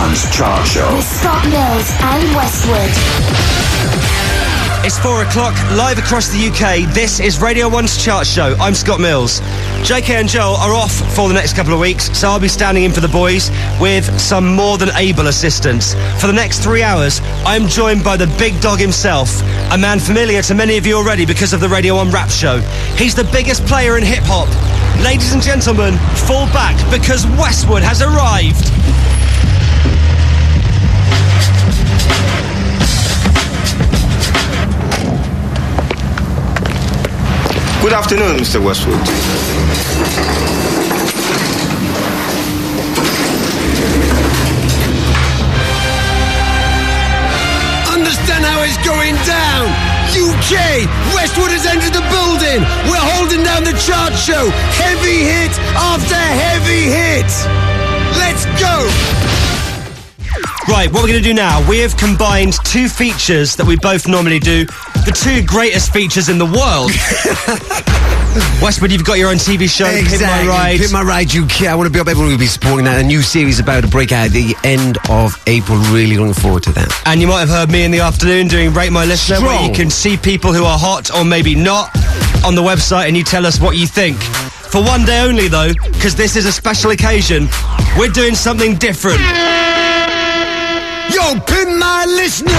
1's Chart Show. With Scott Mills and Westwood. It's 4 o'clock, live across the UK. This is Radio 1's Chart Show. I'm Scott Mills. JK and Joel are off for the next couple of weeks, so I'll be standing in for the boys with some more than able assistance. For the next 3 hours, I'm joined by the big dog himself, a man familiar to many of you already because of the Radio 1 Rap Show. He's the biggest player in hip-hop. Ladies and gentlemen, fall back because Westwood has arrived. Good afternoon, Mr. Westwood. Understand how it's going down. UK, Westwood has entered the building. We're holding down the chart show. Heavy hit after heavy hit. Let's go. Right, what we're going to do now, we have combined two features that we both normally do, the two greatest features in the world. Westwood, you've got your own TV show, Exactly. Pimp My Ride. Pimp My Ride UK. I want to be up. Everyone will be supporting that. A new series about to break out at the end of April. Really looking forward to that. And you might have heard me in the afternoon doing Rate My Listener, where Strong. you can see people who are hot or maybe not on the website and you tell us what you think. For one day only, though, because this is a special occasion, we're doing something different. Yo, Pimp My Listener.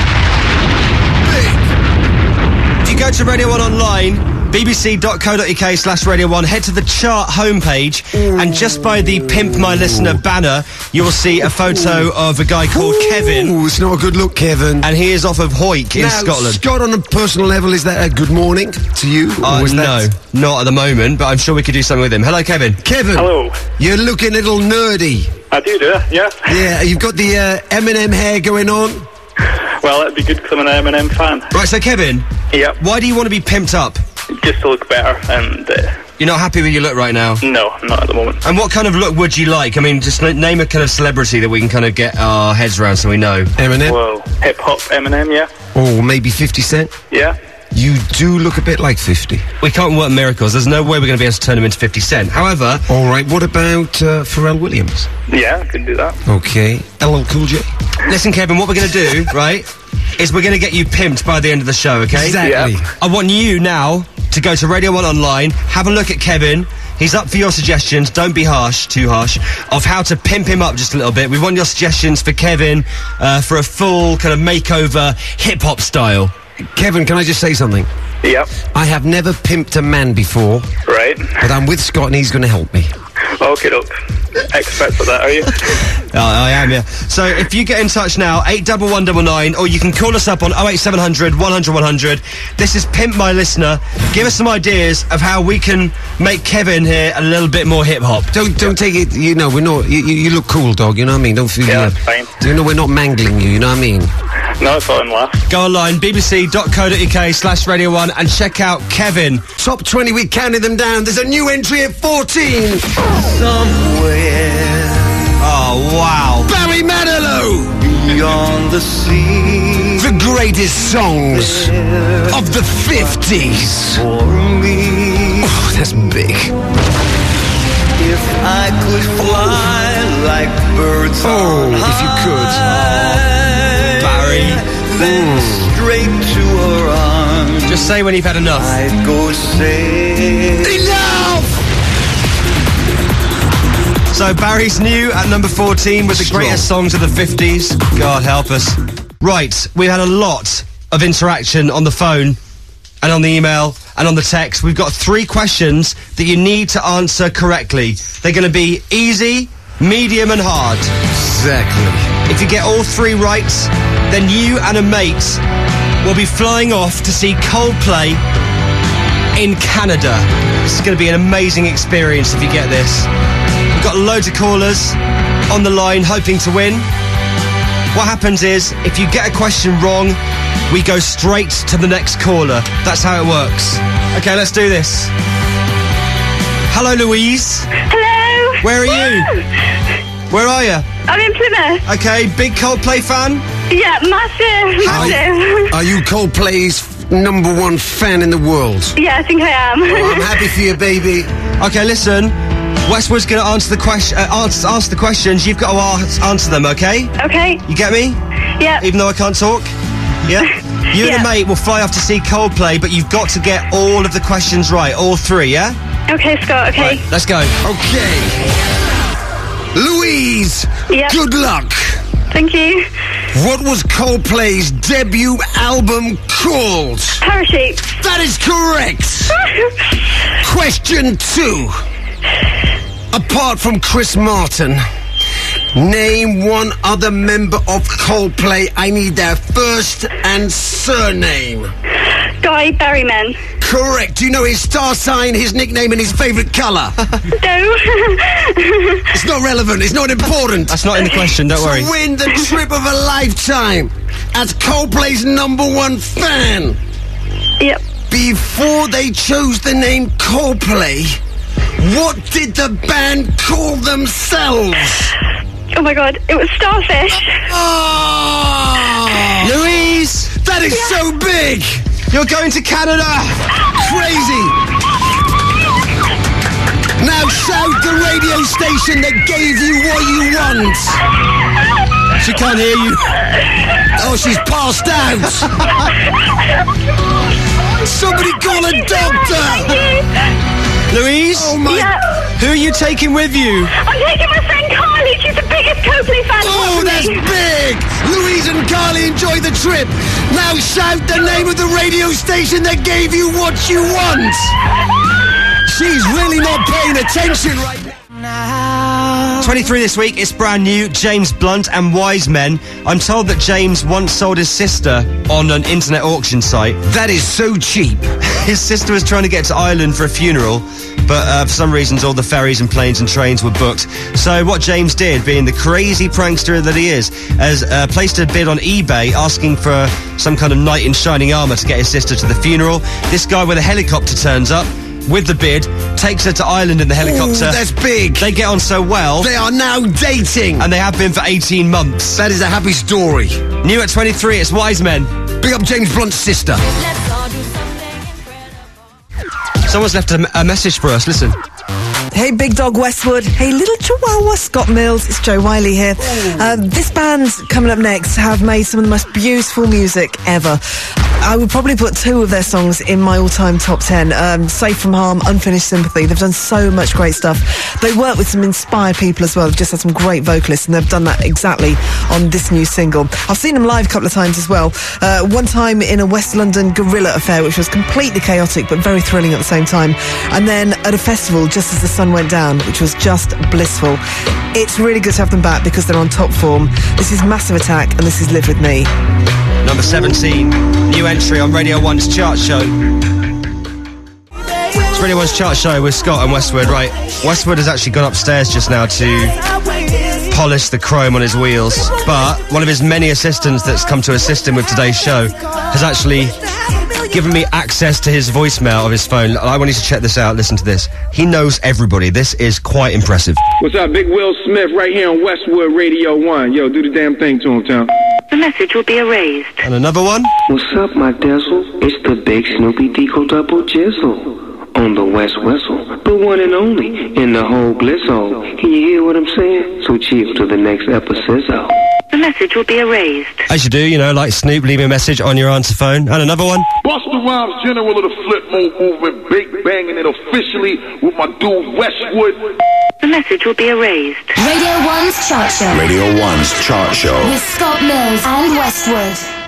If you go to Radio 1 online, bbc.co.uk/Radio 1, head to the chart homepage, and just by the Pimp My Listener banner, you will see a photo of a guy called Kevin. Ooh, it's not a good look, Kevin. And he is off of Hoyk in Now, Scotland. Scott, on a personal level, is that a good morning to you? Or was No, that... not at the moment, but I'm sure we could do something with him. Hello, Kevin. Kevin. Hello. You're looking a little nerdy. I do, yeah. Yeah, you've got the Eminem hair going on. Well, it'd be good because I'm an Eminem fan. Right, so Kevin, Yep. why do you want to be pimped up? Just to look better, and You're not happy with your look right now? no, not at the moment. And what kind of look would you like? I mean, just name a kind of celebrity that we can kind of get our heads around so we know. Eminem. Well, hip-hop Eminem, yeah. Or maybe 50 Cent. Yeah. You do look a bit like 50. We can't work miracles. There's no way we're going to be able to turn him into 50 Cent. However... All right, what about Pharrell Williams? Yeah, I can do that. Okay. LL Cool J. Listen, Kevin, what we're going to do, right, is we're going to get you pimped by the end of the show, okay? Exactly. Yeah. I want you now to go to Radio 1 online, have a look at Kevin. He's up for your suggestions, don't be too harsh, of how to pimp him up just a little bit. We want your suggestions for Kevin for a full kind of makeover hip-hop style. Kevin, can I just say something? Yep. I have never pimped a man before, Right. but I'm with Scott and he's going to help me. Okay, doke. Expert for that, are you? I am, yeah. So if you get in touch now, 81199, or you can call us up on 08700 100 100. This is Pimp My Listener. Give us some ideas of how we can make Kevin here a little bit more hip-hop. Don't take it, you know, we're not, you look cool, dog, you know what I mean? Don't feel, Yeah, that's fine. you know, we're not mangling you know what I mean? No, it's all in laugh. Go online, bbc.co.uk/Radio 1, and check out Kevin. Top 20, we're counting them down. There's a new entry at 14. Somewhere Oh, wow. Barry Manilow. beyond the sea The greatest songs of the 50s. for me. Oh, that's big. If I could fly like birds Oh, on if you could. high, Barry. then straight to her arms Just say when you've had enough. I'd go say Enough! So Barry's new at number 14 with the Strong. greatest songs of the 50s. God help us. Right, we've had a lot of interaction on the phone and on the email and on the text. We've got 3 questions that you need to answer correctly. They're going to be easy, medium and hard. Exactly. If you get all 3 right, then you and a mate will be flying off to see Coldplay in Canada. This is going to be an amazing experience if you get this. We've got loads of callers on the line hoping to win. What happens is, if you get a question wrong, we go straight to the next caller. That's how it works. Okay, let's do this. Hello, Louise. Hello. Where are you? Where are you? I'm in Plymouth. Okay, big Coldplay fan? Yeah, massive. Are you Coldplay's #1 fan in the world? Yeah, I think I am. Well, I'm happy for you, baby. Okay, listen. Westwood's going to answer the ask the questions. You've got to answer them, okay? Okay. You get me? Yeah. Even though I can't talk? Yeah? You and a mate will fly off to see Coldplay, but you've got to get all of the questions right. All three, yeah? Okay, Scott, okay. Right, let's go. Okay. Louise, Yep. good luck. Thank you. What was Coldplay's debut album called? Parachute. That is correct. Question 2. Apart from Chris Martin, name one other member of Coldplay. I need their first and surname. Guy Berryman. Correct. Do you know his star sign, his nickname, and his favourite colour? No. It's not relevant. It's not important. That's not in the question, don't worry. To win the trip of a lifetime as Coldplay's #1 fan. Yep. Before they chose the name Coldplay, what did the band call themselves? Oh my god, it was Starfish. Oh! Louise! That is so big! You're going to Canada! Crazy! Now shout the radio station that gave you what you want! She can't hear you. Oh, she's passed out! Somebody call a doctor! Louise? Oh my... Yeah. Who are you taking with you? I'm taking my friend Carly. She's the biggest Coldplay fan. Oh, that's big! Louise and Carly, enjoy the trip. Now shout the name of the radio station that gave you what you want. She's really not paying attention right now. 23 this week, it's brand new, James Blunt and Wise Men. I'm told that James once sold his sister on an internet auction site. That is so cheap. His sister was trying to get to Ireland for a funeral, but for some reasons all the ferries and planes and trains were booked. So what James did, being the crazy prankster that he is, has placed a bid on eBay asking for some kind of knight in shining armour to get his sister to the funeral. This guy with a helicopter turns up with the bid, takes her to Ireland in the helicopter. Ooh, that's big. They get on so well. They are now dating. And they have been for 18 months. That is a happy story. New at 23, it's Wise Men. Big up James Blunt's sister. Someone's left a message for us, listen. Hey, Big Dog Westwood. Hey, Little Chihuahua Scott Mills. It's Joe Wiley here. This band coming up next have made some of the most beautiful music ever. I would probably put 2 of their songs in my all-time top 10. Safe from Harm, Unfinished Sympathy. They've done so much great stuff. They work with some inspired people as well. They've just had some great vocalists, and they've done that exactly on this new single. I've seen them live a couple of times as well. One time in a West London Gorilla affair, which was completely chaotic but very thrilling at the same time. And then at a festival just as the sun went down, which was just blissful. It's really good to have them back because they're on top form. This is Massive Attack, and this is Live With Me. Number 17, new entry on Radio 1's chart show. It's Radio 1's chart show with Scott and Westwood. Right, Westwood has actually gone upstairs just now to polish the chrome on his wheels, but one of his many assistants that's come to assist him with today's show has actually given me access to his voicemail of his phone. I want you to check this out. Listen to this. He knows everybody. This is quite impressive. What's up, Big Will Smith right here on Westwood Radio 1. Yo, do the damn thing to him, town. The message will be erased. And another one. What's up, my Dizzle? It's the big Snoopy Deco Double Jizzle. On the West Whistle, the one and only in the whole Glizzo. Can you hear what I'm saying? So chill to the next episode. The message will be erased. As you do, you know, like Snoop, leave me a message on your answer phone. And another one. Busta Rhymes, general of the flip mode movement, big banging it officially with my dude Westwood. The message will be erased. Radio 1's Chart Show. Radio 1's Chart Show. With Scott Mills and Westwood.